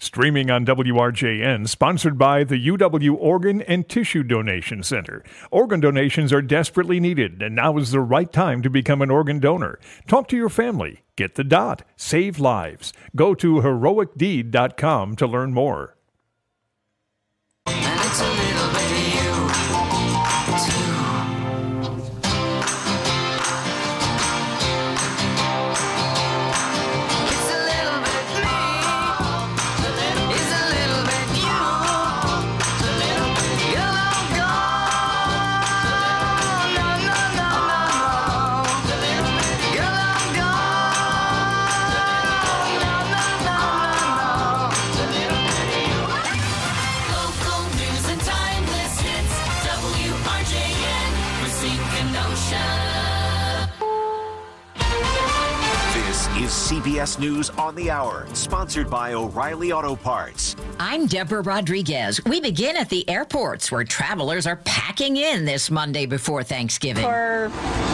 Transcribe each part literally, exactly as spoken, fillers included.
Streaming on W R J N, sponsored by the U W Organ and Tissue Donation Center. Organ donations are desperately needed, and now is the right time to become an organ donor. Talk to your family. Get the dot. Save lives. Go to heroic deed dot com to learn more. And it's a little bit of you, too. It's a little bit me. It's a little bit you. It's a little bit you. Gone. No, no, no, no, no. Girl, I'm gone. No, no, no, no, no. Local news and timeless hits. W R J N, Racine, Kenosha. This is C B S News on the Hour, sponsored by O'Reilly Auto Parts. I'm Deborah Rodriguez. We begin at the airports where travelers are packing in this Monday before Thanksgiving. For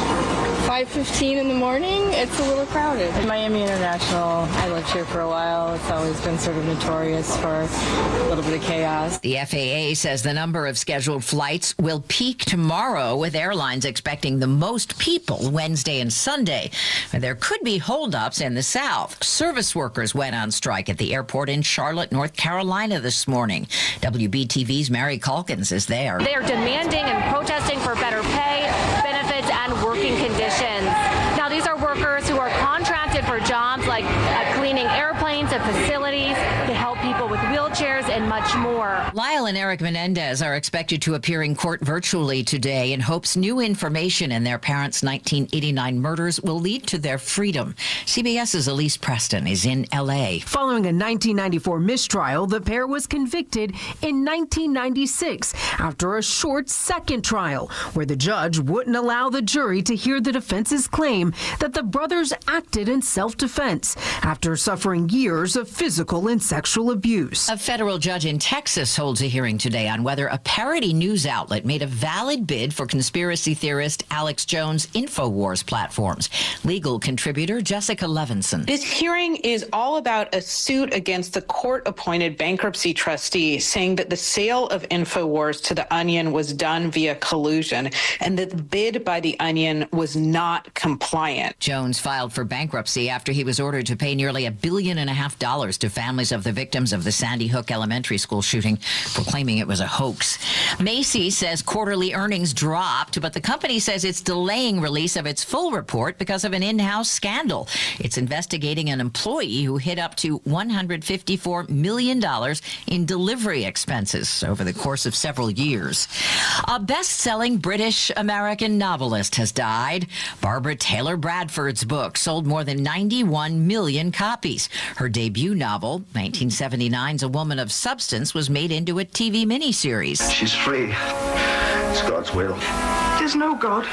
five fifteen in the morning, it's a little crowded. Miami International, I lived here for a while. It's always been sort of notorious for a little bit of chaos. The F A A says the number of scheduled flights will peak tomorrow, with airlines expecting the most people Wednesday and Sunday. There could be holdups in the South. Service workers went on strike at the airport in Charlotte, North Carolina this morning. W B T V's Mary Calkins is there. They are demanding and protesting for better pay, benefits, and working conditions. Now, these are workers who are contracted for jobs like uh, cleaning airplanes and facilities to help people with wheelchairs and much more. Lyle and Eric Menendez are expected to appear in court virtually today in hopes new information in their parents' nineteen eighty-nine murders will lead to their freedom. CBS's Elise Preston is in L A. Following a nineteen ninety-four mistrial, the pair was convicted in nineteen ninety-six after a short second trial where the judge wouldn't allow the jury to hear the defense's claim that the brothers acted in self-defense after suffering years of physical and sexual abuse. A federal judge in Texas holds a hearing today on whether a parody news outlet made a valid bid for conspiracy theorist Alex Jones' InfoWars platforms. Legal contributor Jessica Levinson. This hearing is all about a suit against the court-appointed bankruptcy trustee, saying that the sale of InfoWars to the Onion was done via collusion and that the bid by the Onion was not compliant. Jones filed for bankruptcy after he was ordered to pay nearly a billion and a half dollars to families of the victims of the Sandy Hook Elementary School shooting, proclaiming it was a hoax. Macy's says quarterly earnings dropped, but the company says it's delaying release of its full report because of an in-house scandal. It's investigating an employee who hid up to one hundred fifty-four million dollars in delivery expenses over the course of several years. A best-selling British-American novelist has died. Barbara Taylor Bradford's book sold more than ninety-one million copies. Her debut novel, nineteen seventy-nine's A Woman of Substance, was made into a T V miniseries. She's free. It's God's will. There's no God.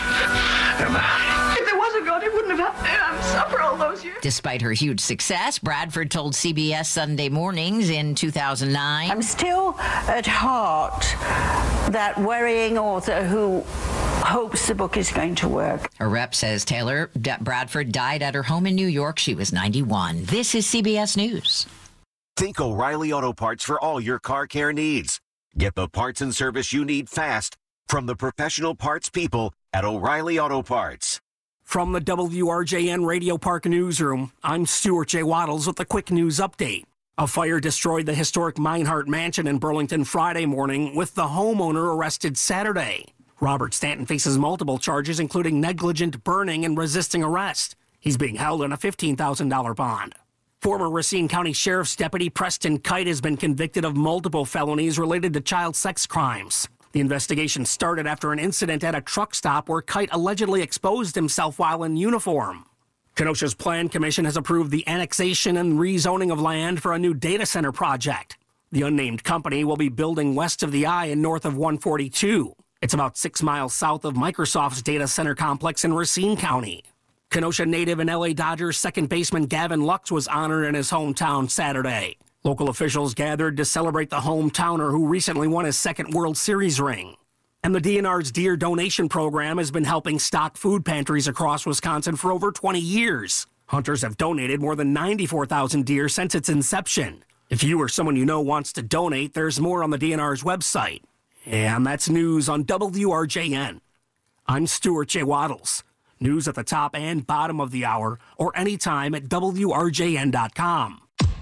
Emma. If there was a God, he wouldn't have had to suffer all those years. Despite her huge success, Bradford told C B S Sunday Mornings in two thousand nine. I'm still at heart that worrying author who hopes the book is going to work. A rep says Taylor D- Bradford died at her home in New York. She was ninety-one. This is C B S News. Think O'Reilly Auto Parts for all your car care needs. Get the parts and service you need fast from the professional parts people at O'Reilly Auto Parts. From the W R J N Radio Park Newsroom, I'm Stuart J. Waddles with a quick news update. A fire destroyed the historic Meinhardt Mansion in Burlington Friday morning, with the homeowner arrested Saturday. Robert Stanton faces multiple charges, including negligent burning and resisting arrest. He's being held on a fifteen thousand dollars bond. Former Racine County Sheriff's Deputy Preston Kite has been convicted of multiple felonies related to child sex crimes. The investigation started after an incident at a truck stop where Kite allegedly exposed himself while in uniform. Kenosha's Plan Commission has approved the annexation and rezoning of land for a new data center project. The unnamed company will be building west of the I and north of one forty-two. It's about six miles south of Microsoft's data center complex in Racine County. Kenosha native and L A Dodgers second baseman Gavin Lux was honored in his hometown Saturday. Local officials gathered to celebrate the hometowner who recently won his second World Series ring. And the D N R's Deer Donation Program has been helping stock food pantries across Wisconsin for over twenty years. Hunters have donated more than ninety-four thousand deer since its inception. If you or someone you know wants to donate, there's more on the D N R's website. And that's news on W R J N. I'm Stuart J. Waddles. News at the top and bottom of the hour or anytime at W R J N dot com.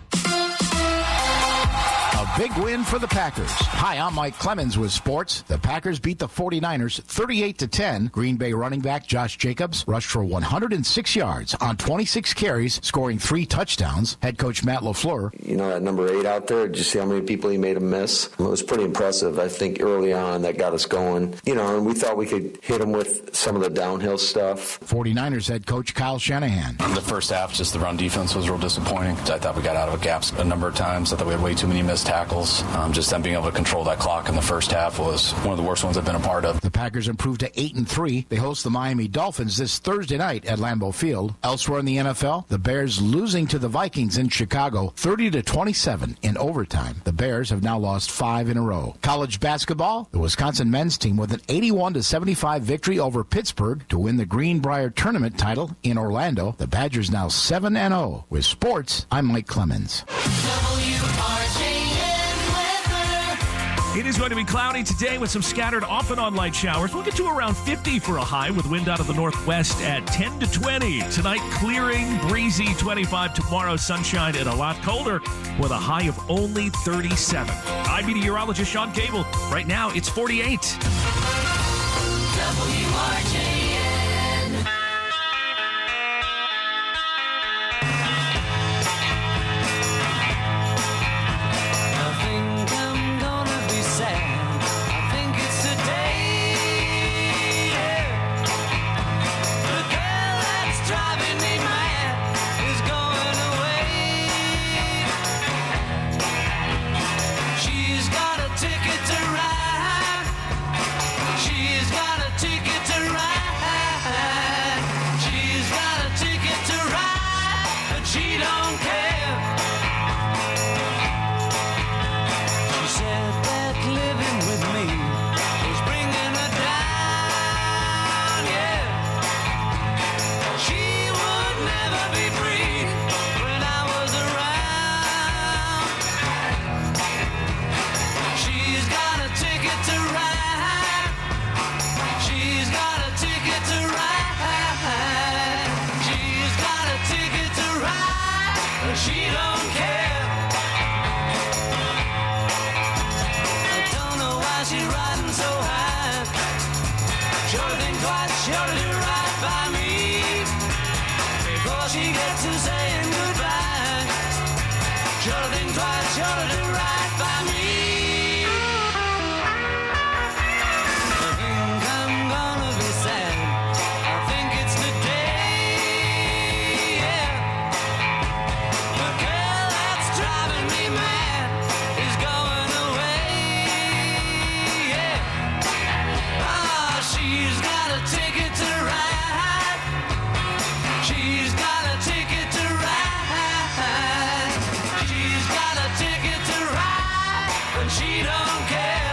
A big win for the Packers. Hi, I'm Mike Clemens with sports. The Packers beat the forty-niners thirty-eight to ten. Green Bay running back Josh Jacobs rushed for one hundred six yards on twenty-six carries, scoring three touchdowns. Head coach Matt LaFleur. You know, that number eight out there, did you see how many people he made him miss? It was pretty impressive. I think early on that got us going. You know, and we thought we could hit him with some of the downhill stuff. forty-niners head coach Kyle Shanahan. The first half, just the run defense was real disappointing. I thought we got out of gaps a number of times. I thought we had way too many missed tackles. Um, just them being able to control that clock in the first half was one of the worst ones I've been a part of. The Packers improved to eight and three. They host the Miami Dolphins this Thursday night at Lambeau Field. Elsewhere in the N F L, the Bears losing to the Vikings in Chicago thirty to twenty-seven in overtime. The Bears have now lost five in a row. College basketball, the Wisconsin men's team with an eighty-one to seventy-five victory over Pittsburgh to win the Greenbrier tournament title in Orlando. The Badgers now seven and oh. With sports, I'm Mike Clemens. It is going to be cloudy today with some scattered off and on light showers. We'll get to around fifty for a high with wind out of the northwest at ten to twenty. Tonight, clearing, breezy twenty-five. Tomorrow, sunshine and a lot colder with a high of only thirty-seven. I'm meteorologist Sean Cable. Right now, it's forty-eight. W R J N. I think I'm gonna be sad. I think it's today. Yeah. The girl that's driving me mad is going away. She's got a ticket to ride. She's got a ticket to ride. She's got a ticket to ride, but she don't care. She said that living with me was bringing her down, yeah. She would never be free when I was around. She's got a ticket to ride. She's got a ticket to ride. She's got a ticket to ride, but she don't care. I don't know why she's riding so high. Sure think twice, sure to do right by me before she gets to saying goodbye. Sure think twice, sure to do right by me. I think I'm gonna be sad. I think it's today, yeah. The girl that's driving me mad is going away, yeah. Ah, she's got a ticket to ride. She's got a ticket to ride. She's got a ticket to ride, but she don't care.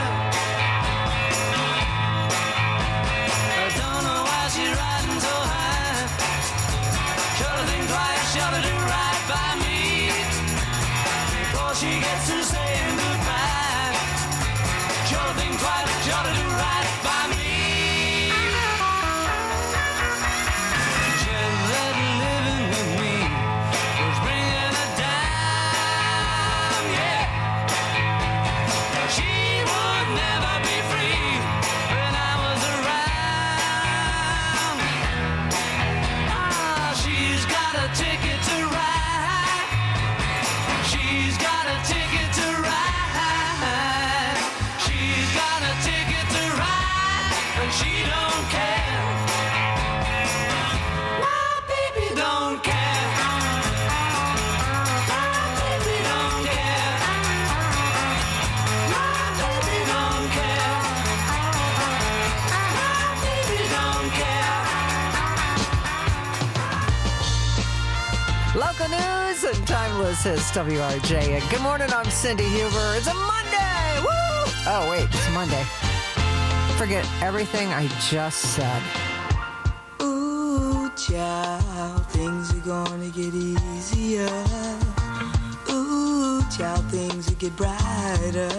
I don't know why she's riding so high. Sure to think twice, sure to do right by me before she gets to saying goodbye. Sure to think twice, sure to do right by me. She said that living with me was bringing her down, yeah. She would never be free when I was around. Ah, she's got a ticket to ride. She's got a ticket to ride. She's got a ticket to ride, and she don't care. My baby don't care. My baby don't care. My baby don't care. My baby don't care. Local news and timeless is W R J. And good morning, I'm Cindy Huber. It's a Monday! Woo! Oh, wait, it's Monday. Forget everything I just said. Ooh, child, things are gonna get easier. Ooh, child, things will get brighter.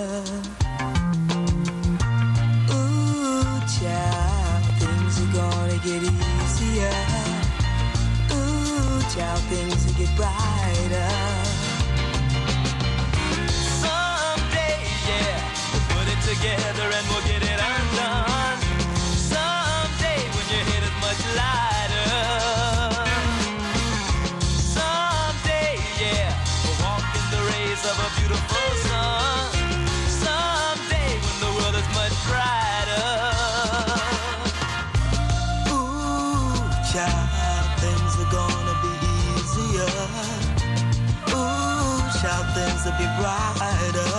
Ooh, child, things are gonna get easier. Ooh, child, things will get brighter. Someday, yeah, we'll put it together and we'll get it undone. Someday when your head is much lighter. Someday, yeah, we'll walk in the rays of a beautiful sun. Someday when the world is much brighter. Ooh, child, things are gonna be easier. Ooh, child, things will be brighter.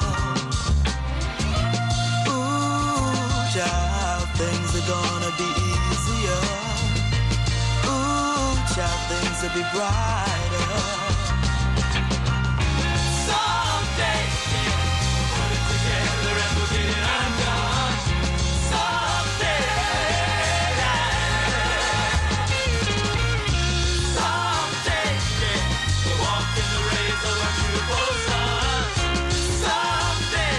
Ooh, child, things are gonna be easier. Ooh, child, things will be brighter. Someday, we'll put it together and we'll get it undone. Someday, someday, yeah, we'll walk in the rays of a beautiful sun. Someday,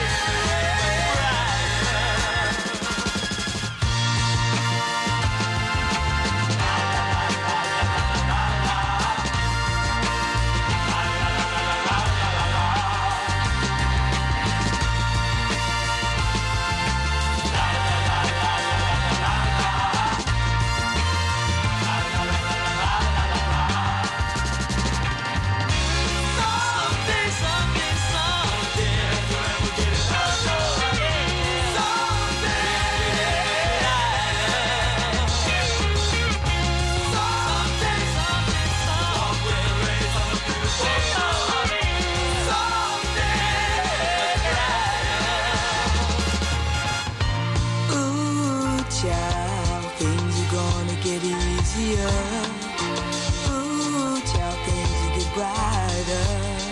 someday, someday, someday, we'll get it undone. Someday, someday, someday, rays of a beautiful sun. Someday, ooh, child, things are gonna get easier. Ooh, child, things will get brighter.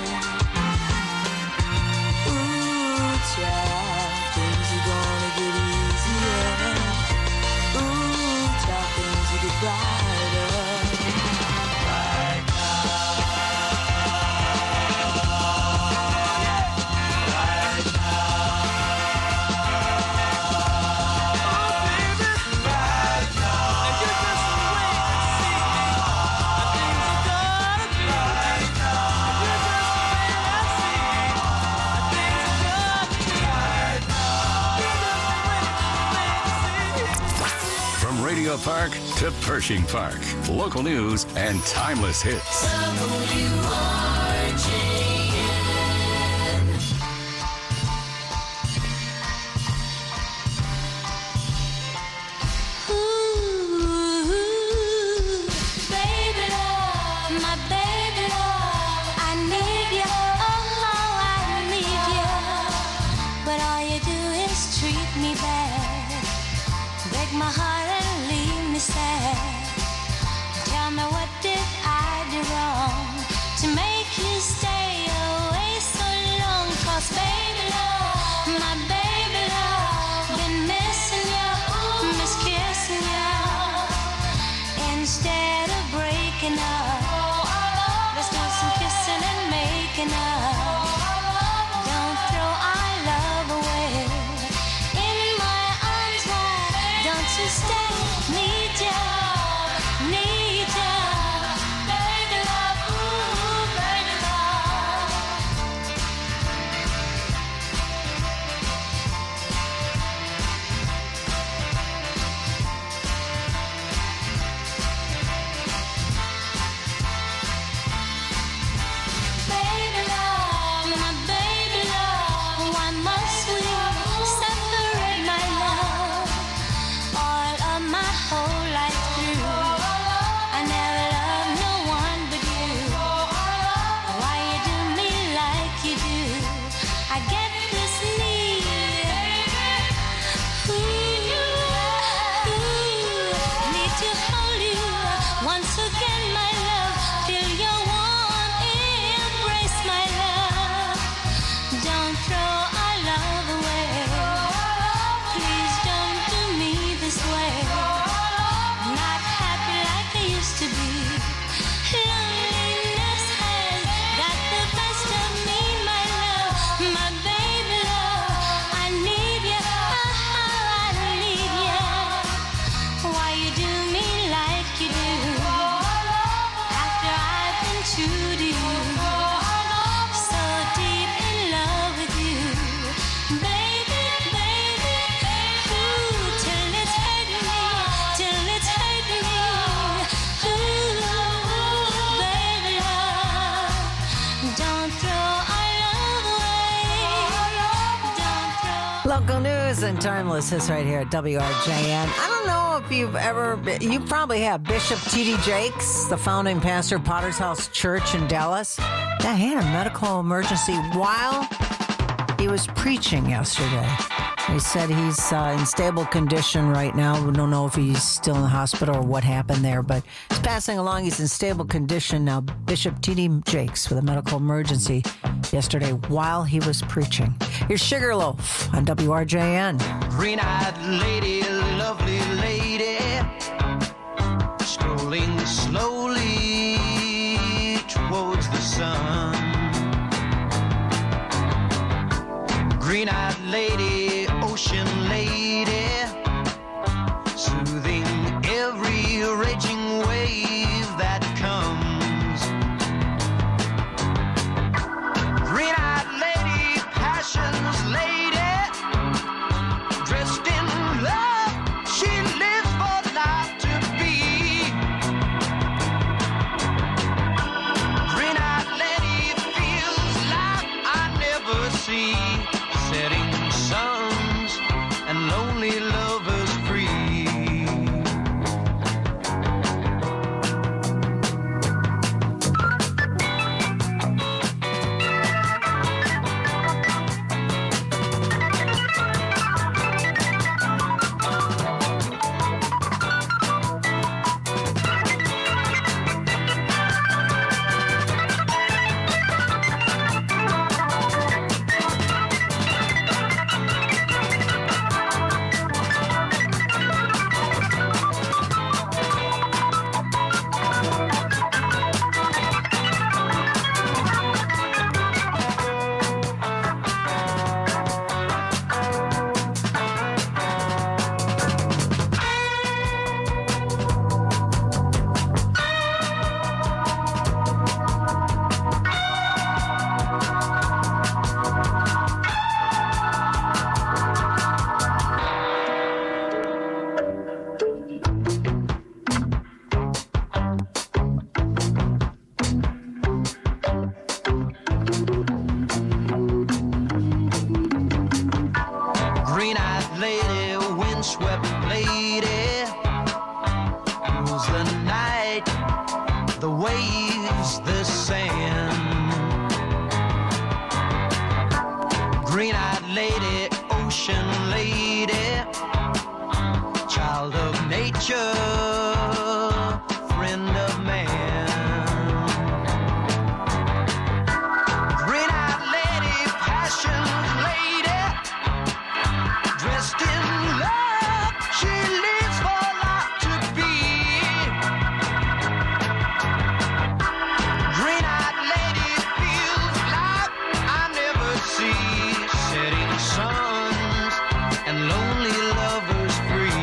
Ooh, child, things are gonna get easier. Ooh, child, things will get brighter. Right now. Right From Radio Park to Pershing Park, local news and timeless hits. Baby love, my baby love, I need you, oh, I need you. But all you do is treat me bad, break my heart and leave me sad. Tell me, what did I do wrong to make you stay away so long? 'Cause baby love, my baby love, been missing you, miss kissing you. Instead of breaking up, let's do some kissing and making up. Don't throw our love away. In my arms, why don't you stay? Need you, need you, baby love, ooh, baby love. Baby love, my baby love, why must we separate, my love? All of my whole life through, I never loved no one but you. Why you do me like you do? I get this need, ooh, ooh, need to hold you once again, my love. Feel your warm embrace, my love. Don't throw our love away. Please don't do me this way. Not happy like I used to be. Loneliness has got the best of me, my Local news and timeless is right here at W R J N. I don't know if you've ever, you probably have. Bishop T D Jakes, the founding pastor of Potter's House Church in Dallas, that had a medical emergency while he was preaching yesterday. They said he's uh, in stable condition right now. We don't know if he's still in the hospital or what happened there, but he's passing along. He's in stable condition now. Bishop T D Jakes with a medical emergency yesterday while he was preaching. Here's Sugarloaf on W R J N. Green-eyed lady, lovely lady, strolling slowly towards the sun. Green-eyed lady, ocean lady, soothing every raging wave that comes. Green-eyed lady, passion's lady, dressed in love, she lives for life to be. Green-eyed lady feels like I never see. Setting suns and lonely lovers free. Green-eyed lady, windswept lady, rules the night, the waves, the sand. Green-eyed lady, ocean lady, child of nature, friend of man. Green-eyed lady, passion's lady, dressed in love, she lives for life to be. Green-eyed lady feels like I never see. Setting suns and lonely lovers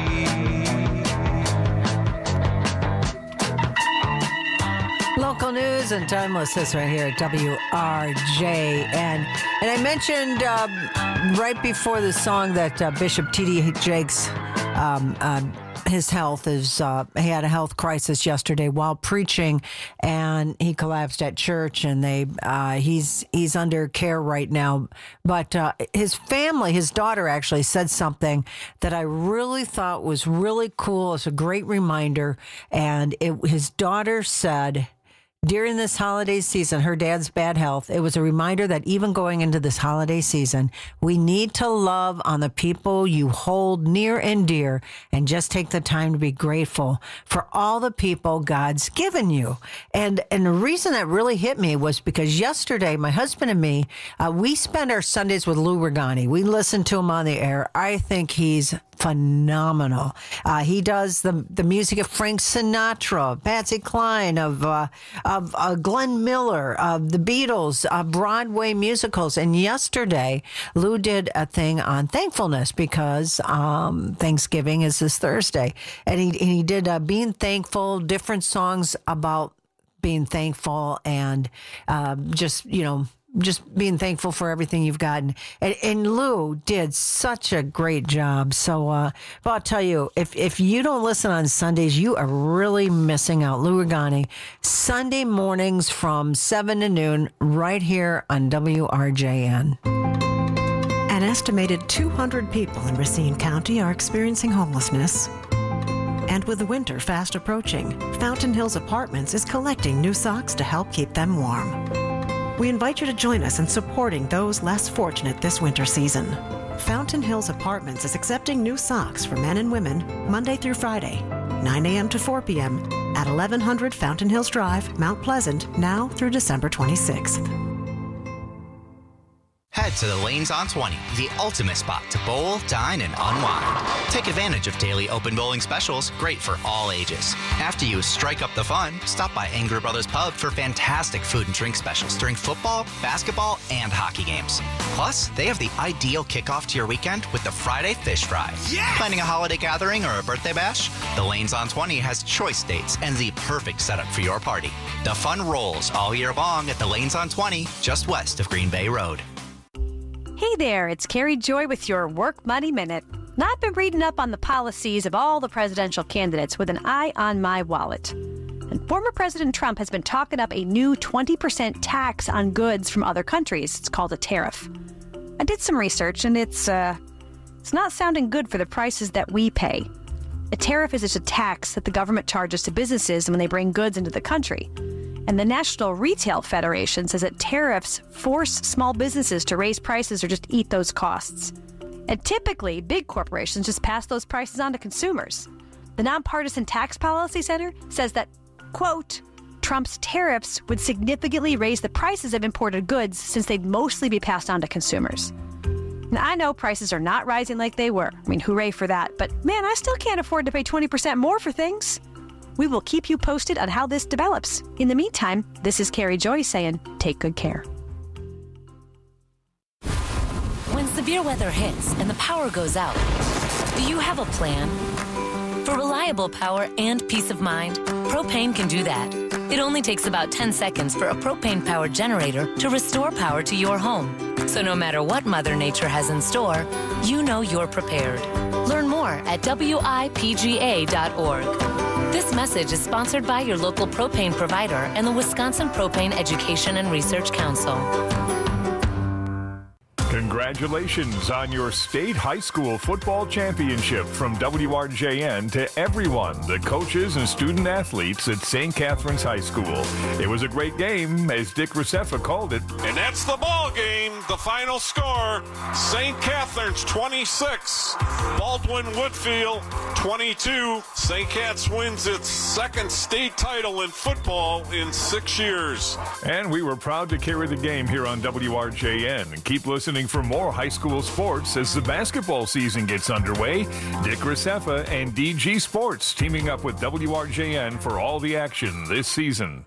free. Local news and timeless is right here at W R J N. And I mentioned um, right before the song that uh, Bishop T D Jakes, um, uh, his health is, uh, he had a health crisis yesterday while preaching, and he collapsed at church, and they, uh, he's, he's under care right now. But uh, his family, his daughter actually said something that I really thought was really cool. It's a great reminder. And it, his daughter said, during this holiday season, her dad's bad health, it was a reminder that even going into this holiday season, we need to love on the people you hold near and dear, and just take the time to be grateful for all the people God's given you. And and the reason that really hit me was because yesterday, my husband and me, uh, we spend our Sundays with Lou Regani. We listen to him on the air. I think he's phenomenal. Uh, he does the the music of Frank Sinatra, Patsy Cline, of uh, of uh, Glenn Miller, of the Beatles, uh, Broadway musicals. And yesterday, Lou did a thing on thankfulness because um, Thanksgiving is this Thursday, and he and he did uh, being thankful, different songs about being thankful, and uh, just you know. just being thankful for everything you've gotten. And, and Lou did such a great job. So, uh, but I'll tell you, if, if you don't listen on Sundays, you are really missing out. Lou Regani, Sunday mornings from seven to noon, right here on W R J N. At estimated two hundred people in Racine County are experiencing homelessness. And with the winter fast approaching, Fountain Hills Apartments is collecting new socks to help keep them warm. We invite you to join us in supporting those less fortunate this winter season. Fountain Hills Apartments is accepting new socks for men and women Monday through Friday, nine a.m. to four p.m. at eleven hundred Fountain Hills Drive, Mount Pleasant, now through December twenty-sixth. Head to the Lanes on twenty, the ultimate spot to bowl, dine, and unwind. Take advantage of daily open bowling specials, great for all ages. After you strike up the fun, stop by Angry Brothers Pub for fantastic food and drink specials during football, basketball, and hockey games. Plus, they have the ideal kickoff to your weekend with the Friday Fish Fry. Yes! Planning a holiday gathering or a birthday bash? The Lanes on twenty has choice dates and the perfect setup for your party. The fun rolls all year long at the Lanes on twenty, just west of Green Bay Road. Hey there, it's Carrie Joy with your Work Money Minute. Now, I've been reading up on the policies of all the presidential candidates with an eye on my wallet. And former President Trump has been talking up a new twenty percent tax on goods from other countries. It's called a tariff. I did some research, and it's, uh, it's not sounding good for the prices that we pay. A tariff is just a tax that the government charges to businesses when they bring goods into the country. And the National Retail Federation says that tariffs force small businesses to raise prices or just eat those costs. And typically, big corporations just pass those prices on to consumers. The Nonpartisan Tax Policy Center says that, quote, Trump's tariffs would significantly raise the prices of imported goods since they'd mostly be passed on to consumers. Now, I know prices are not rising like they were. I mean, hooray for that. But man, I still can't afford to pay twenty percent more for things. We will keep you posted on how this develops. In the meantime, this is Carrie Joy saying, take good care. When severe weather hits and the power goes out, do you have a plan? For reliable power and peace of mind, Propane can do that. It only takes about ten seconds for a propane-powered generator to restore power to your home. So no matter what Mother Nature has in store, you know you're prepared. Learn more at W I P G A dot org. This message is sponsored by your local propane provider and the Wisconsin Propane Education and Research Council. Congratulations on your state high school football championship from W R J N to everyone, the coaches and student athletes at Saint Catherine's High School. It was a great game, as Dick Roussefa called it. And that's the ball game. The final score, Saint Catherine's twenty-six, Baldwin Woodfield twenty-two. Saint Cat's wins its second state title in football in six years. And we were proud to carry the game here on W R J N. Keep listening for more high school sports as the basketball season gets underway. Dick Roussefa and D G Sports teaming up with W R J N for all the action this season.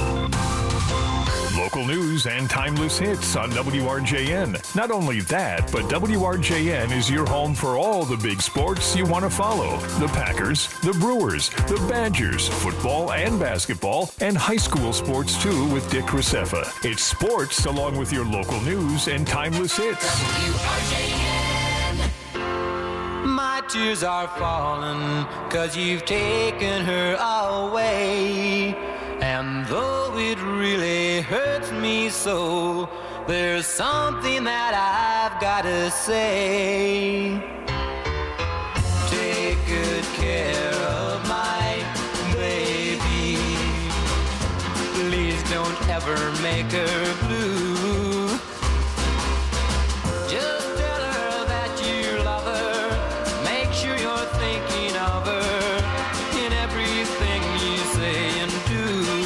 Local news and timeless hits on W R J N. Not only that, but W R J N is your home for all the big sports you want to follow. The Packers, the Brewers, the Badgers, football and basketball, and high school sports too with Dick Roussefa. It's sports along with your local news and timeless hits. W R J N. My tears are falling 'cause you've taken her away. And though it really hurts me so, there's something that I've got to say. Take good care of my baby. Please don't ever make her blue. Just tell her that you love her. Make sure you're thinking of her in everything you say and do.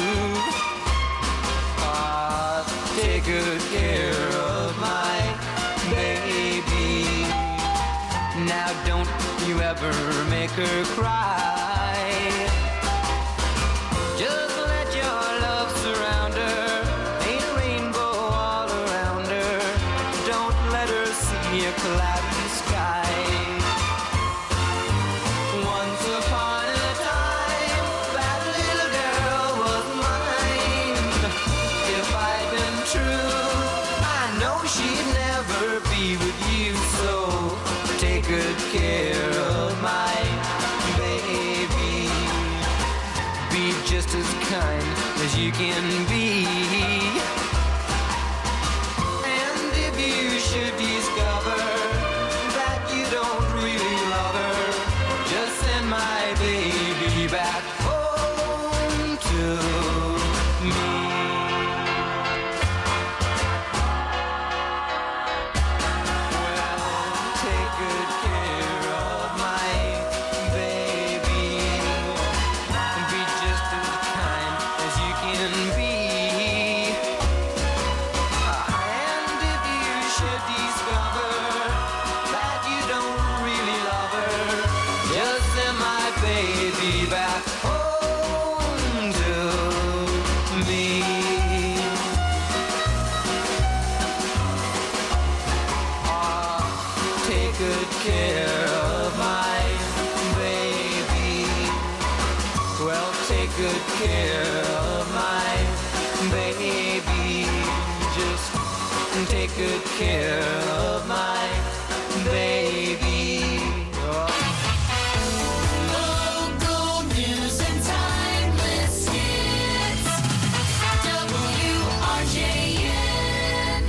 Take good care of my baby. Now don't you ever make her cry. Just let your love surround her. Paint a rainbow all around her. Don't let her see a cloudy sky. Once upon a time, that little girl was mine. If I'd been true, I know she'd never be with you. So take good care of my baby. Be just as kind as you can be. And if you should discover care of my baby. Just take good care of my baby. Local news and timeless hits. W R J N.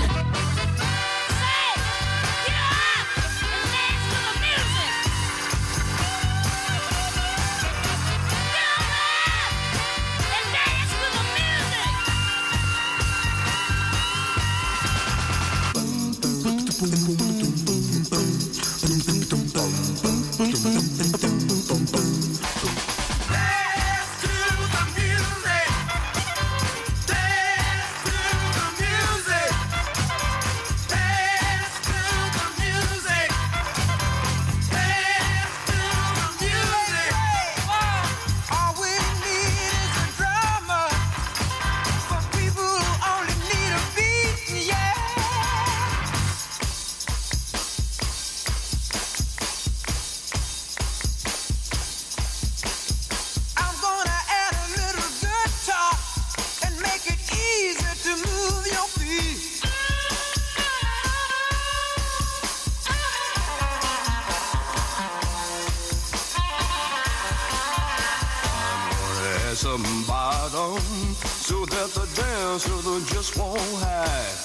Some bottom so that the dancer they just won't hide.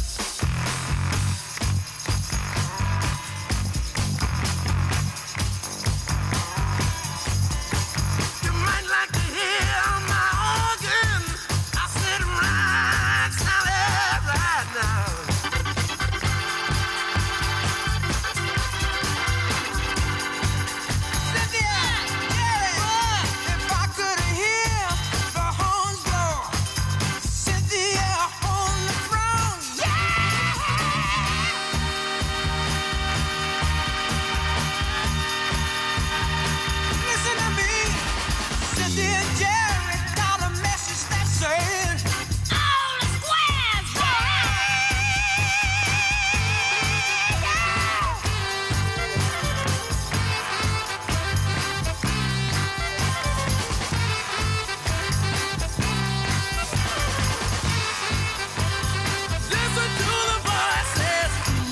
You might like to hear my organ. I said right, sound it right now. Cynthia, Jerry, if I could hear the horns blow, Cynthia on the throne, yeah! Listen to me, Cynthia and Jerry got a message that says, all the squares, listen to the voices.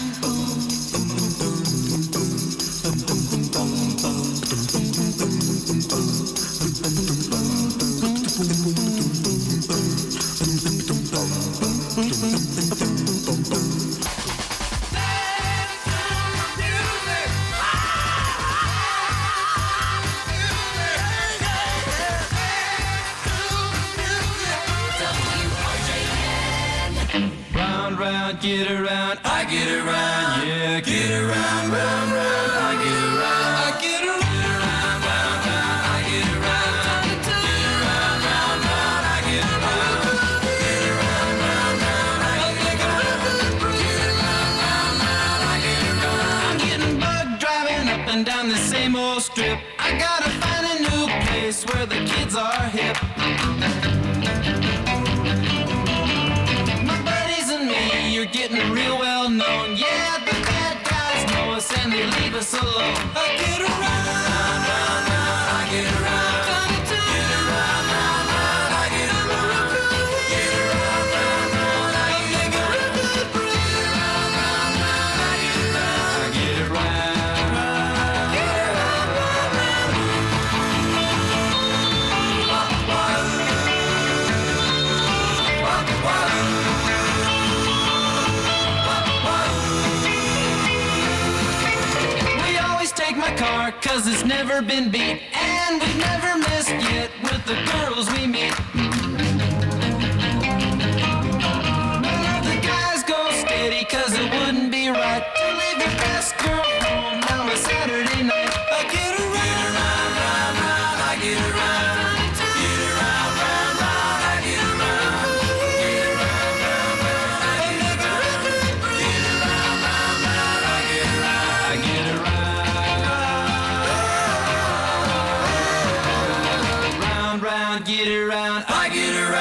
Round, round, get around, I get around, yeah, get around, round, round, I get around, I get around, round, round, round, I get around, get around, round, round, I get around, get around, round, round, I get around, get around, round, round, I get around. I'm getting bugged driving up and down the same old strip. I gotta find a new place where the kids are hip. My buddies and me, you're getting real well known. Yeah, the bad guys know us and they leave us alone. I get around, round, round, round, I get around. Get around, round, round, I get around. Get around, round, round, I get around. Get around, round, round, I get around. I get around. Get around, round, round. We always take my car cause it's never been beat, and we've never missed yet with the girls we meet. None of the guys go steady cause it wouldn't be right to leave your best girl home on a Saturday night. I get around, round, round, round, I get around. Get around, round, round, I get around. Get around, round, round, I get around. Get around, round, round, I get around. I get around. Round, round, get around. I get around.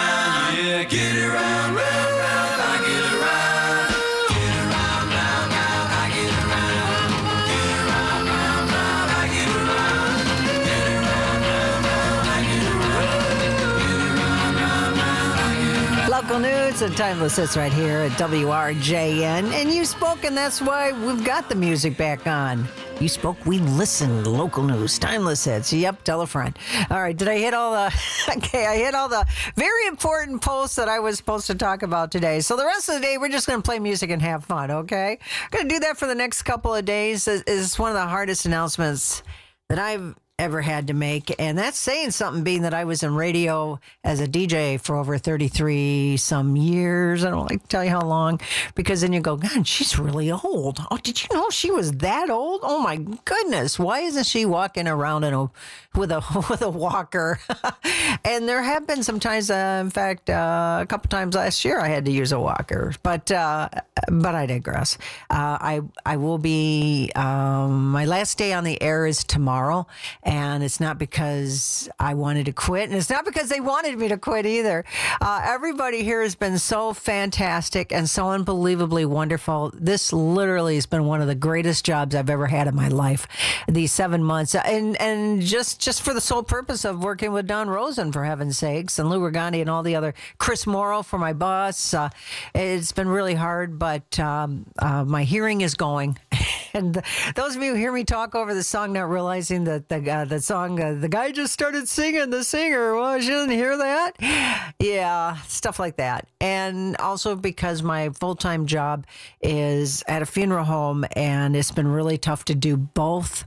Local news and timeless hits right here at W R J N. And you spoke, and that's why we've got the music back on. You spoke, we listened. Local news, timeless hits. Yep, tell a friend. All right, did I hit all the... Okay, I hit all the very important posts that I was supposed to talk about today. So the rest of the day, we're just going to play music and have fun, okay? I'm going to do that for the next couple of days. It's one of the hardest announcements that I've ever had to make, and that's saying something, being that I was in radio as a D J for over thirty-three some years. I don't like to tell you how long, because then you go, God, she's really old. Oh, did you know she was that old? Oh my goodness, why isn't she walking around in a with a with a walker? And there have been some times, uh, in fact, uh, a couple times last year I had to use a walker, but uh, but I digress. Uh, I I will be um, my last day on the air is tomorrow. And it's not because I wanted to quit, and it's not because they wanted me to quit either. Uh, everybody here has been so fantastic and so unbelievably wonderful. This literally has been one of the greatest jobs I've ever had in my life, these seven months. And and just, just for the sole purpose of working with Don Rosen, for heaven's sakes, and Lou Regani and all the other, Chris Morrow for my boss. Uh, it's been really hard, but um, uh, my hearing is going. And those of you who hear me talk over the song, not realizing that the uh, the song, uh, the guy just started singing, the singer, well, she didn't hear that? Yeah, stuff like that. And also because my full-time job is at a funeral home, and it's been really tough to do both.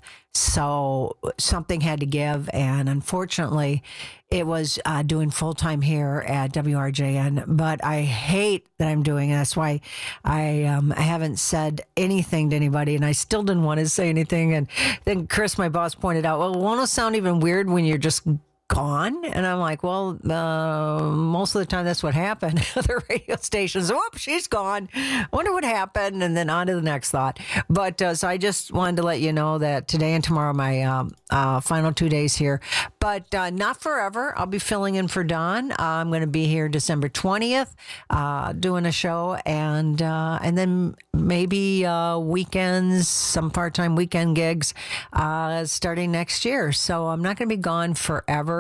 So something had to give, and unfortunately, it was uh, doing full-time here at W R J N, but I hate that I'm doing it. That's why I, um, I haven't said anything to anybody, and I still didn't want to say anything. And then Chris, my boss, pointed out, well, won't it sound even weird when you're just gone? And I'm like, well, uh, most of the time that's what happened. The radio stations, whoop, she's gone. Wonder what happened, and then on to the next thought. But uh, so I just wanted to let you know that today and tomorrow are my um, uh, final two days here, but uh, not forever. I'll be filling in for Don. Uh, I'm going to be here December twentieth, uh, doing a show, and uh, and then maybe uh, weekends, some part-time weekend gigs, uh, starting next year. So I'm not going to be gone forever.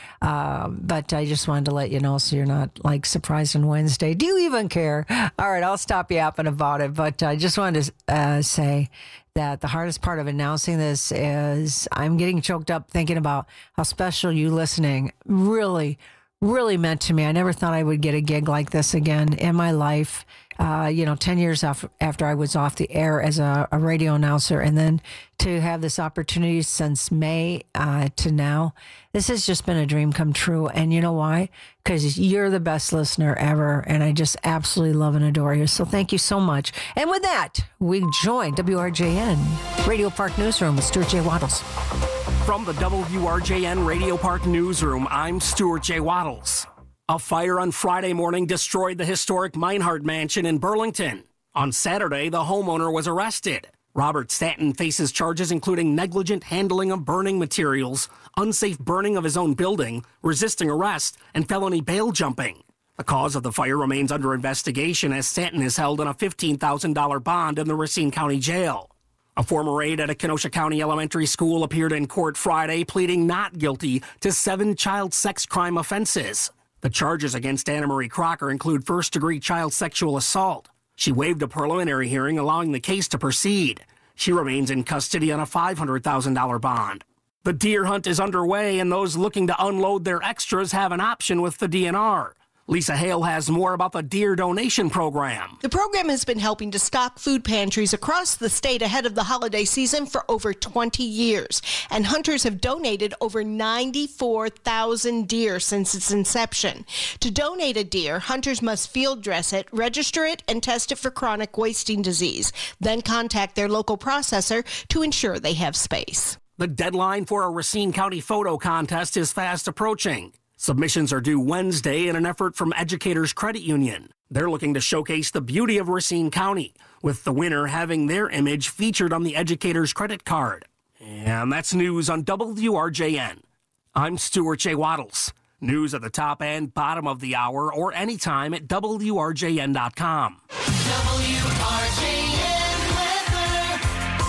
Uh, but I just wanted to let you know so you're not like surprised on Wednesday. Do you even care? All right, I'll stop yapping about it. But I just wanted to uh, say that the hardest part of announcing this is I'm getting choked up thinking about how special you listening really, really meant to me. I never thought I would get a gig like this again in my life. Uh, you know, ten years af- after I was off the air as a, a radio announcer, and then to have this opportunity since May uh, to now, this has just been a dream come true. And you know why? Because you're the best listener ever, and I just absolutely love and adore you. So thank you so much. And with that, we join W R J N Radio Park Newsroom with Stuart J. Waddles. From the W R J N Radio Park Newsroom, I'm Stuart J. Waddles. A fire on Friday morning destroyed the historic Meinhardt Mansion in Burlington. On Saturday, the homeowner was arrested. Robert Stanton faces charges including negligent handling of burning materials, unsafe burning of his own building, resisting arrest, and felony bail jumping. The cause of the fire remains under investigation as Stanton is held on a fifteen thousand dollars bond in the Racine County Jail. A former aide at a Kenosha County elementary school appeared in court Friday pleading not guilty to seven child sex crime offenses. The charges against Anna Marie Crocker include first-degree child sexual assault. She waived a preliminary hearing allowing the case to proceed. She remains in custody on a five hundred thousand dollars bond. The deer hunt is underway, and those looking to unload their extras have an option with the D N R. Lisa Hale has more about the deer donation program. The program has been helping to stock food pantries across the state ahead of the holiday season for over twenty years, and hunters have donated over ninety-four thousand deer since its inception. To donate a deer, hunters must field dress it, register it, and test it for chronic wasting disease, then contact their local processor to ensure they have space. The deadline for a Racine County photo contest is fast approaching. Submissions are due Wednesday in an effort from Educators Credit Union. They're looking to showcase the beauty of Racine County, with the winner having their image featured on the Educators credit card. And that's news on W R J N. I'm Stuart J. Waddles. News at the top and bottom of the hour or anytime at W R J N dot com. W R J N weather.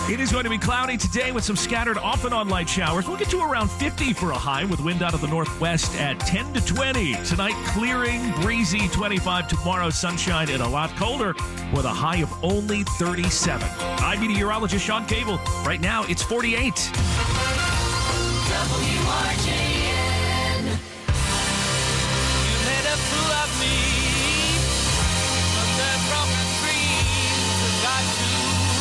It is going to be cloudy today with some scattered off and on light showers. We'll get to around fifty for a high with wind out of the northwest at ten to twenty. Tonight, clearing, breezy, twenty-five. Tomorrow, sunshine and a lot colder with a high of only thirty-seven. I'm meteorologist Sean Cable. Right now, it's forty-eight. W R J N. You made a fool of me, but the broken dreams have got to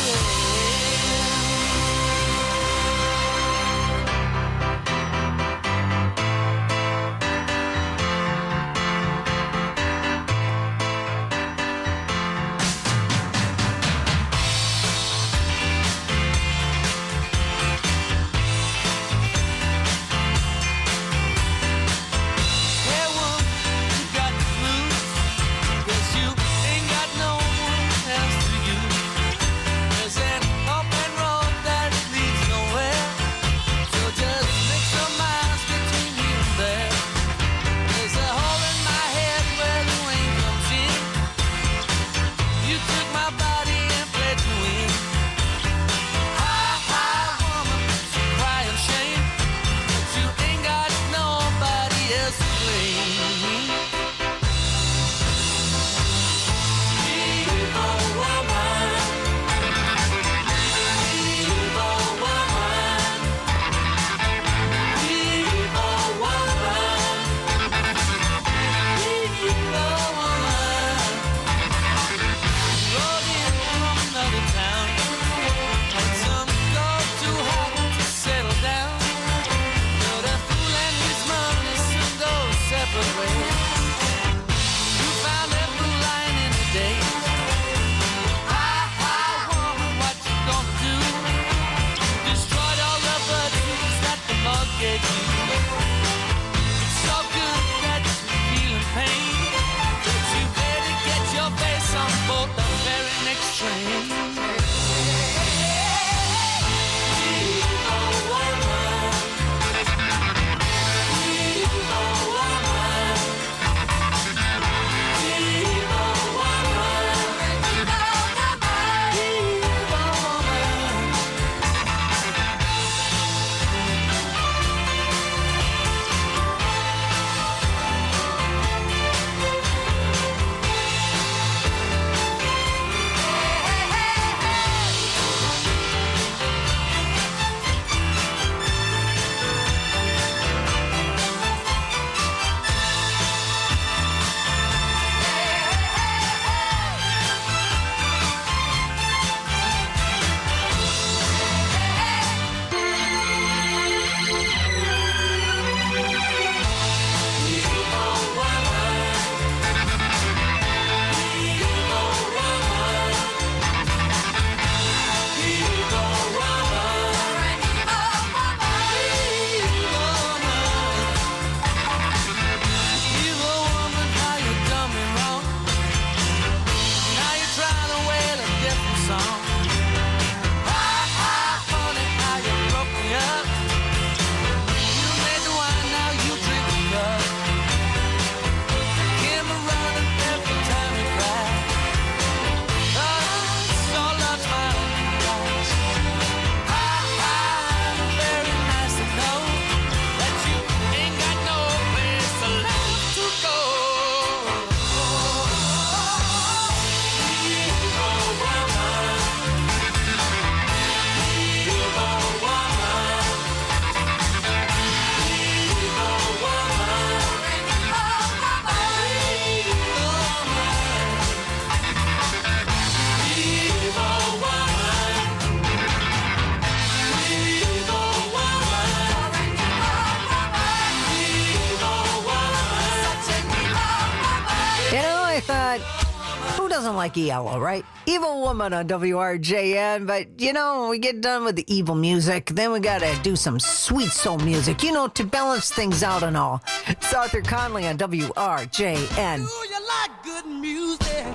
Who doesn't like E L O, right? Evil Woman on W R J N. But, you know, when we get done with the evil music, then we gotta do some sweet soul music, you know, to balance things out and all. It's Arthur Conley on W R J N. Do you like good music?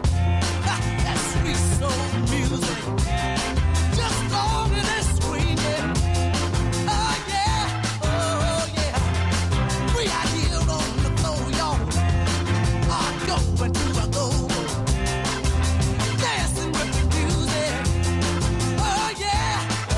That sweet soul music. Just long and it's sweet, yeah. Oh, yeah. Oh, yeah. We are here on the floor, y'all. I go and do I go. Dancing with the music. Oh, yeah.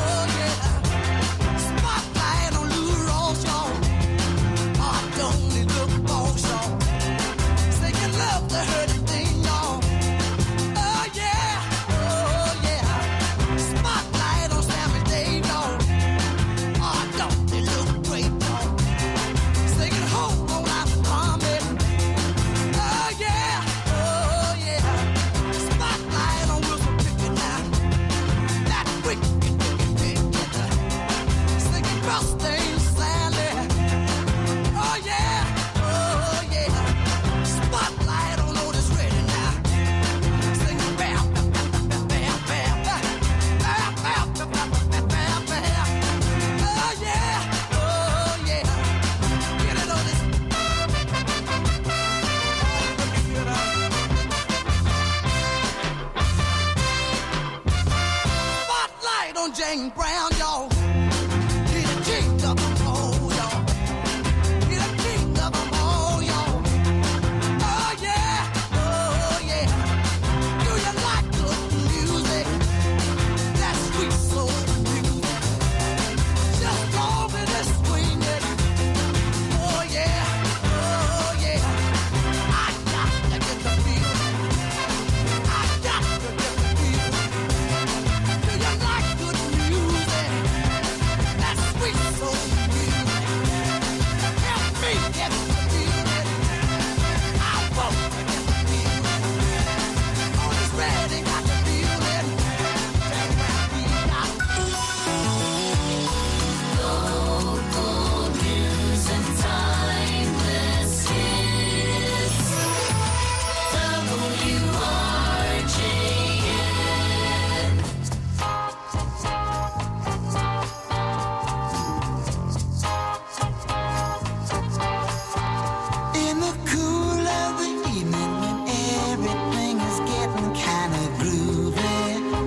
Brown, Jane Brown, y'all. He the king of them all, y'all. He the king of them all, y'all. Oh yeah, oh yeah. Do you like good music? That sweet soul music. Just over the swing it. Oh yeah, oh yeah. I got to get the feeling. I got to get the feeling. Do you like good music? That sweet soul music. Help me get the feeling. I want to get the feeling. On this ready, got the feeling. Tell me how we got. Local news and timeless hits. W R J N. In the cool of the evening when everything is getting kind of groovy,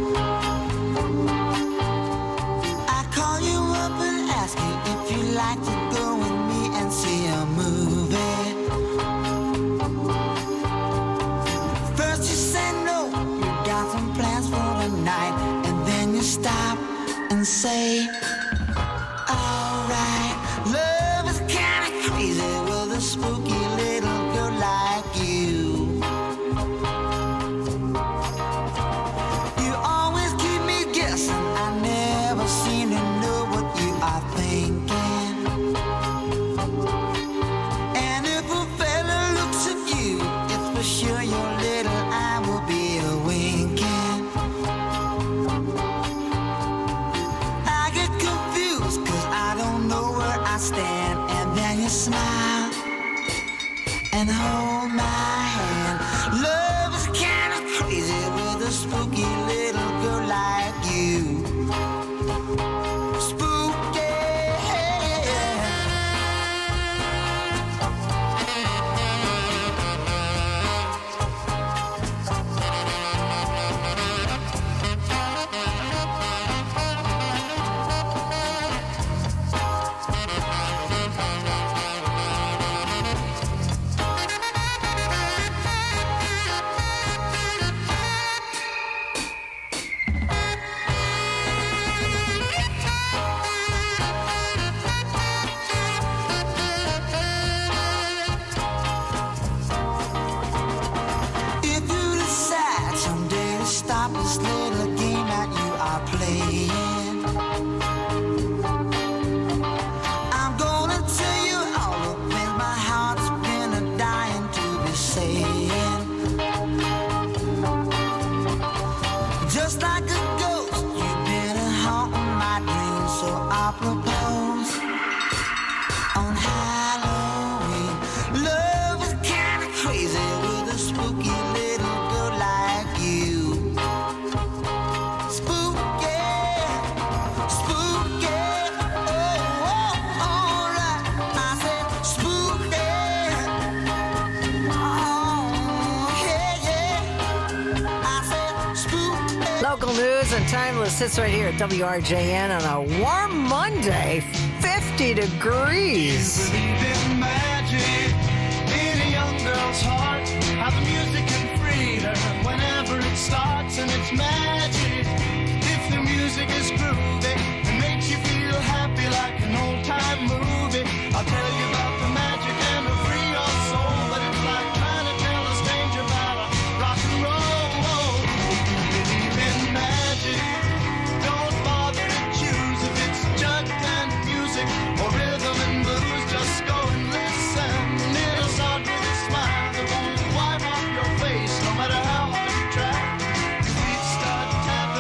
I call you up and ask you if you'd like to go with me and see a movie. First you say no, you got some plans for the night, and then you stop and say, alright, love is kinda crazy with a spooky little girl like you. You always keep me guessing, I never seem to know what you are thinking. And if a fella looks at you, it's for sure your little eye will be a winking. I get confused cause I don't know where I stand, and then you smile and hold my hand. Love is kinda crazy with a spooky little girl like you. Spooky. If you decide someday to stop this little game that you are playing, I'm gonna tell you all the things my heart's been a dying to be saying. Just like a ghost, you've been a haunting my dreams, so I propose on Halloween. Love is kinda crazy with a spooky little girl like you. Spooky, spooky, oh, oh, alright. I said spooky, oh, yeah, yeah. I said spooky. Local news and timeless hits right here at W R J N on a warm Monday, fifty degrees. Believe in magic in a young girl's heart. How the music can free her whenever it starts, and it's magic. If the music is groovy, it makes you feel happy like an old time movie. I'll tell you about the magic and it'll free your soul, but it's like trying to tell a stranger about a rock and roll. Believe in magic. Don't bother to choose if it's jug and music or rhythm and blues. Just go and listen. It'll start with a smile that won't wipe off your face, no matter how hard you try. Your feet start tapping.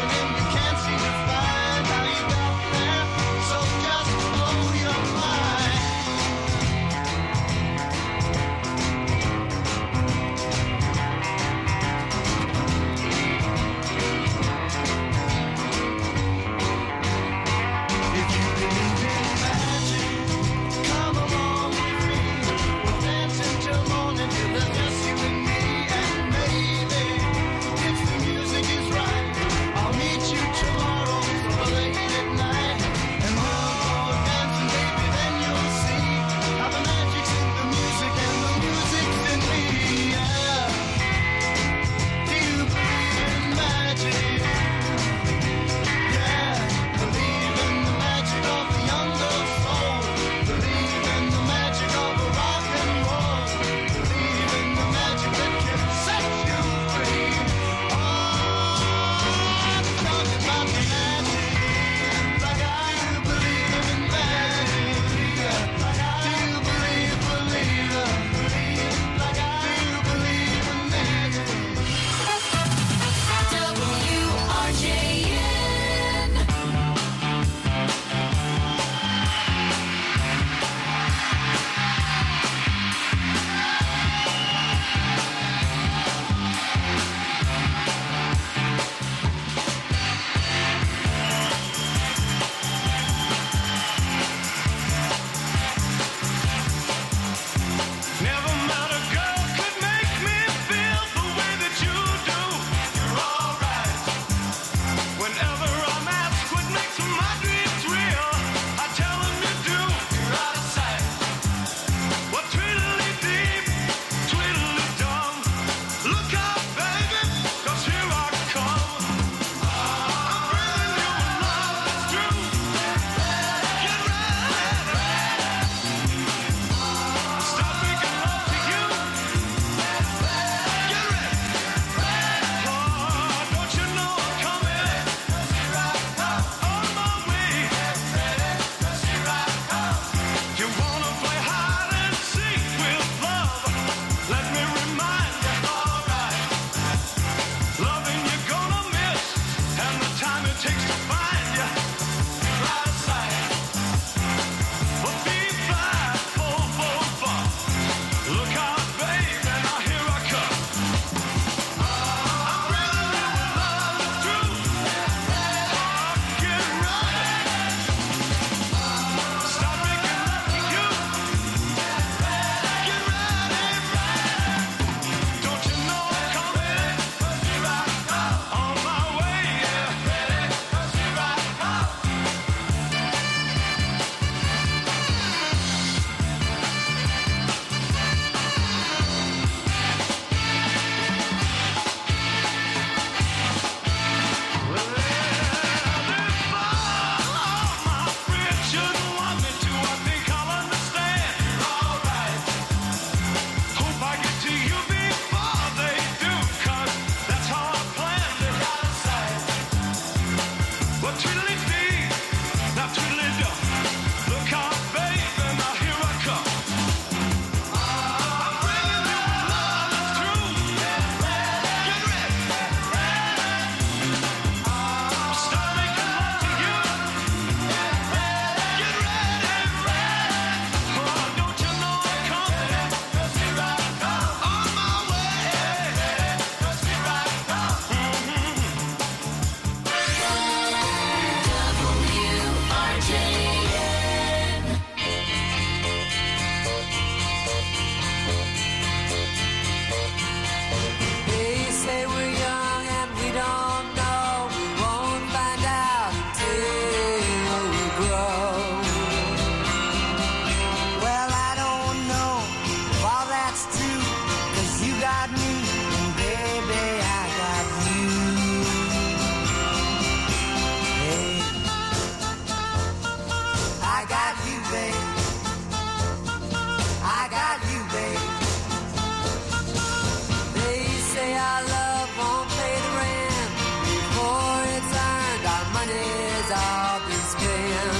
days I'll be spent.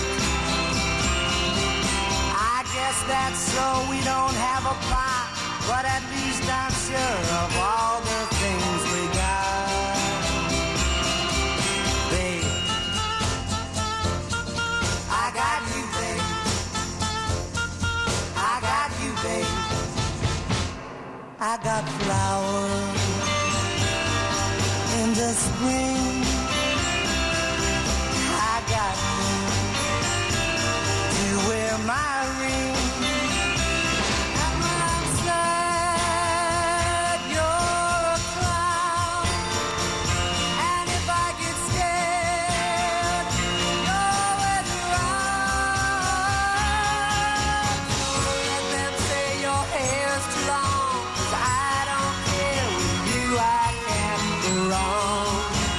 I guess that's so we don't have a plot, but at least I'm sure of all the things we got. Babe, I got you, babe. I got you, babe. I got flowers in the spring. I got you to wear my ring. And when I'm sad, you're a clown. And if I get scared, you're always around. So let them say your hair's too long, 'cause I don't care. With you I can't go wrong.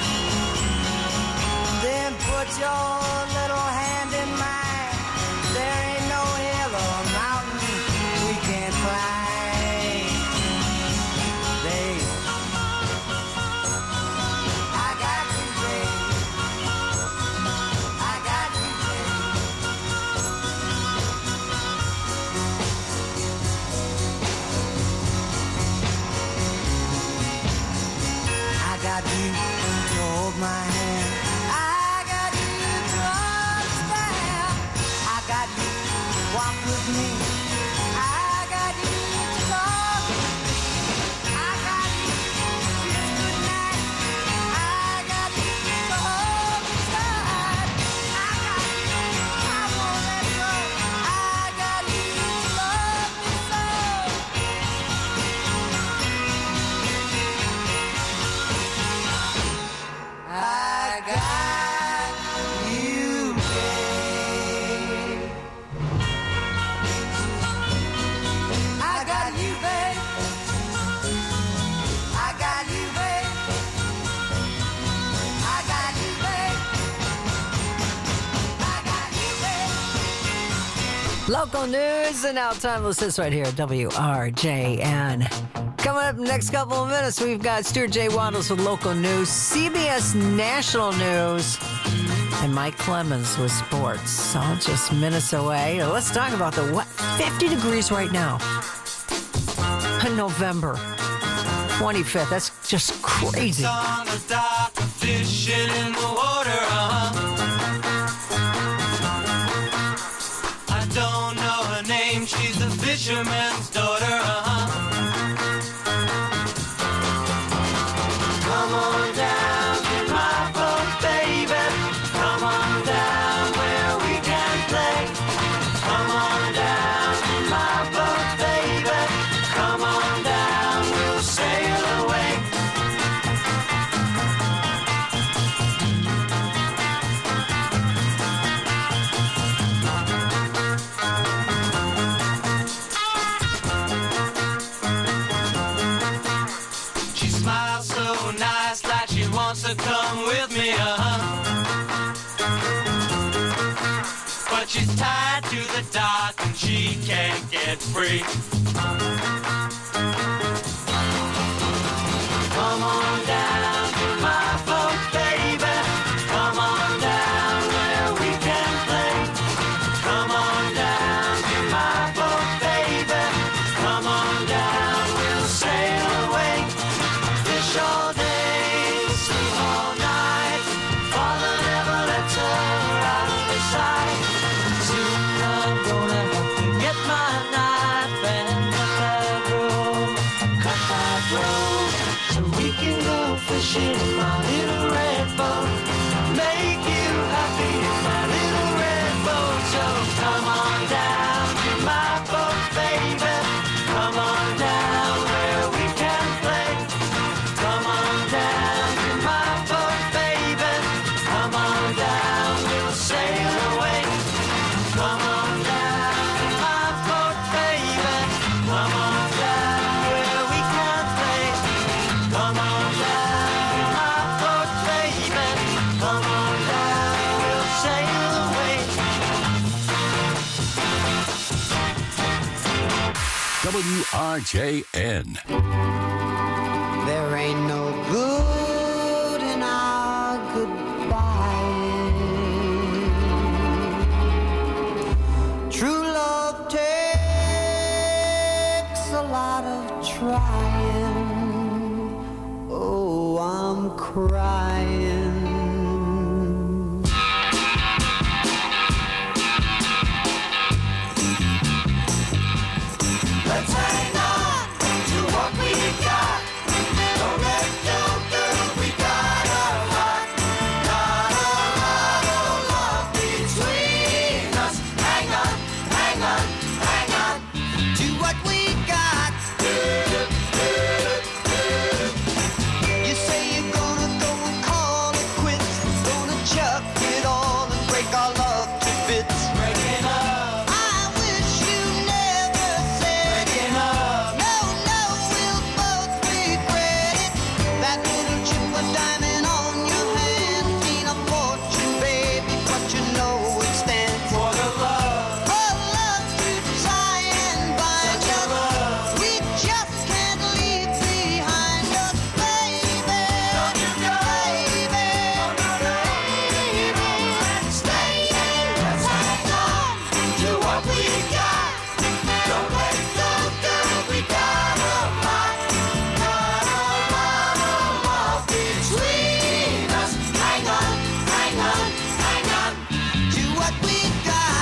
Then put your little hand in mine. There ain't no hill or mountain we can't climb. Babe, I got you, babe. I got you, babe. I got you to hold my hand. I got you to understand. I got you to walk with me. I got you to talk. I got you to kiss goodnight. I got you to hold me tight. I got you, I won't let go. I got you to love me so. I got you, babe. I got you, babe. I got you, babe. I got you, babe. I got you, babe. Local news and now timeless is right here at W R J N. Coming up in the next couple of minutes, we've got Stuart J. Waddles with local news, C B S National News, and Mike Clemens with sports. All just minutes away. Let's talk about the what? fifty degrees right now. On November twenty-fifth. That's just crazy. It's on the dock, fishing in the water, uh-huh. I don't know her name, she's the fisherman's daughter, uh-huh. Come on down to my boat, baby. Come on down where we can play. Come on down to my boat, baby. Come on down, we'll sail away. She smiles so nice, like she wants to come with me, uh-huh. But she's tied to the dock and she can't get free. Come on down to my boat, baby. Come on down where we can play. Come on down to my boat, baby. Come on down, we'll sail away. Fish all day, sleep all night. Father never lets her out of his sight. Soon I'm gonna have to get my knife and cut that rope, cut that rope, so we can go fishing in my little red boat. Make you happy in my little red boat. So come on down to my boat, baby. Come on down where we can play. Come on down to my boat, baby. Come on down, we'll sail away. Come on down to my boat, baby. Come on down where we can play. Come on down to my boat, baby. Come on down, we'll sail away. W R J N. There ain't no good in our goodbye. crying. Oh, I'm crying. Let's hang on to what we got. Don't let go, girl, we got a lot. Got a lot of love between us. Hang on, hang on, hang on to what we got. You say you're gonna go and call it quits. Gonna chuck it all and break our love to bits. Breaking up. I wish you never said it. No, no, we'll both regret it. That little chip of diamond on your hand ain't a fortune, baby, but you know it stands for the love. For love to try and bind us. We just can't leave behind us, baby. Don't you go, baby. Stay in. Let's hang on to what we got. Don't let go, girl, we got a lot. Got a lot of love between us. Hang on, hang on, hang on to what we got.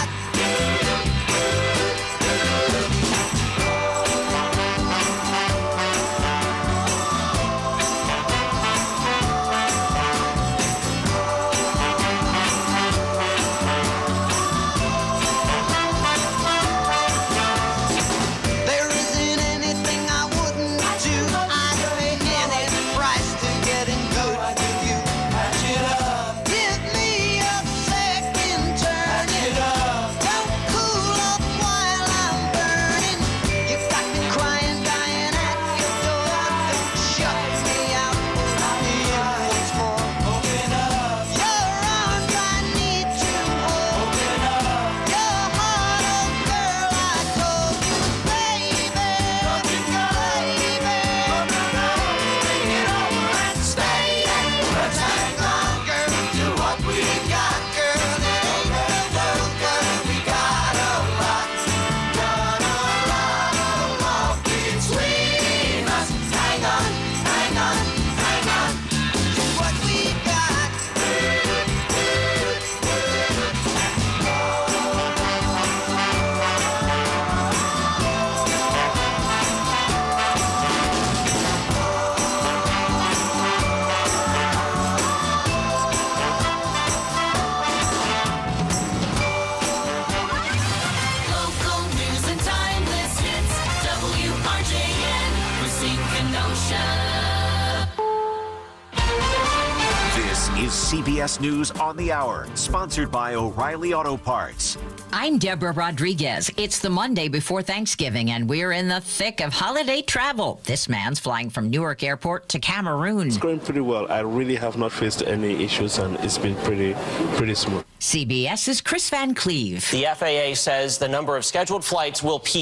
There isn't anything I wouldn't do. I'd pay any price to getting good with you. Patch it up. Give me a second turn. It up. Don't cool up while I'm burning. You got me crying, dying at your door. Don't shut me out. I'll be in once more. Open up. Your arms I need to hold. Open up. Your heart, oh girl, I told you, baby. Don't you go, baby. Bring it over and stay. Let's hang on, girl, to what we got, girl. It ain't the world, girl. We got a lot. Got a lot of love between us. Hang on, hang on, hang on to what we got. Local news and timeless hits. W R J N, Racine Kenosha. This is C B S News on the Hour, sponsored by O'Reilly Auto Parts. I'm Deborah Rodriguez. It's the Monday before Thanksgiving, and we're in the thick of holiday travel. This man's flying from Newark Airport to Cameroon. It's going pretty well. I really have not faced any issues, and it's been pretty, pretty smooth. CBS's Chris Van Cleve. The F A A says the number of scheduled flights will peak